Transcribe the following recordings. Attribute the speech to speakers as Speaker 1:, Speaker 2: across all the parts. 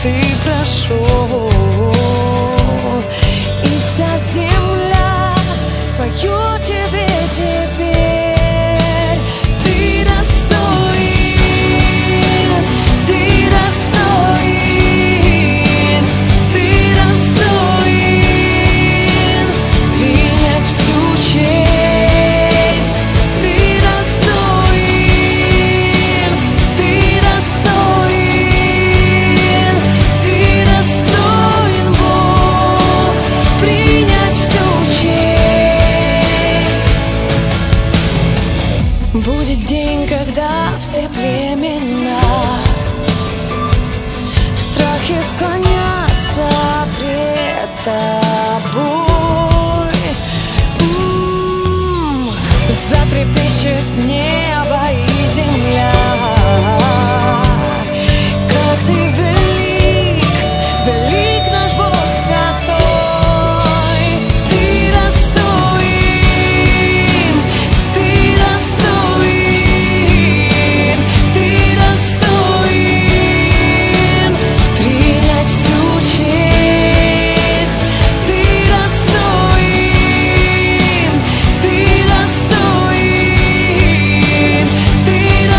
Speaker 1: ты прошел, и вся земля поет тебе теперь. Ты достоин, ты достоин, ты достоин принять всю честь. Ты достоин, ты достоин, ты достоин, Бог, принять всю честь. Будет день, когда все племена в страхе склонятся пред тобой. Затрепещет небо и земля. Как ты велик, велик наш Бог святой. Ты достоин, ты достоин, ты достоин принять всю честь. Ты достоин, ты достоин, ты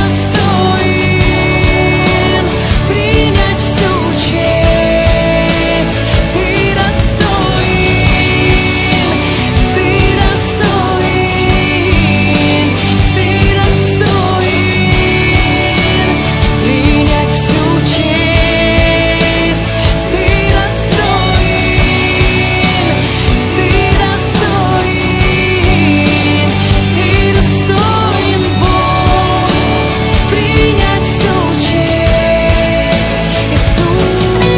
Speaker 1: достоин принять всю честь. Ты достоин, ты достоин, ты достоин принять всю честь. Ты достоин, ты достоин, ты достоин, Бог, принять всю честь, Иисус.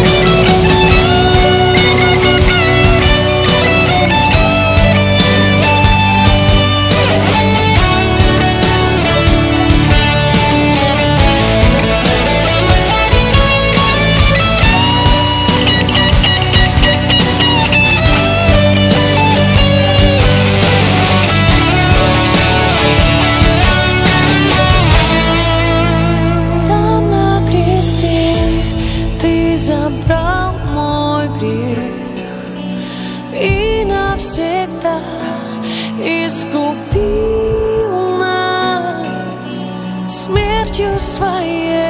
Speaker 1: Там на кресте ты забрал мой грех и навсегда искупил нас смертью своей.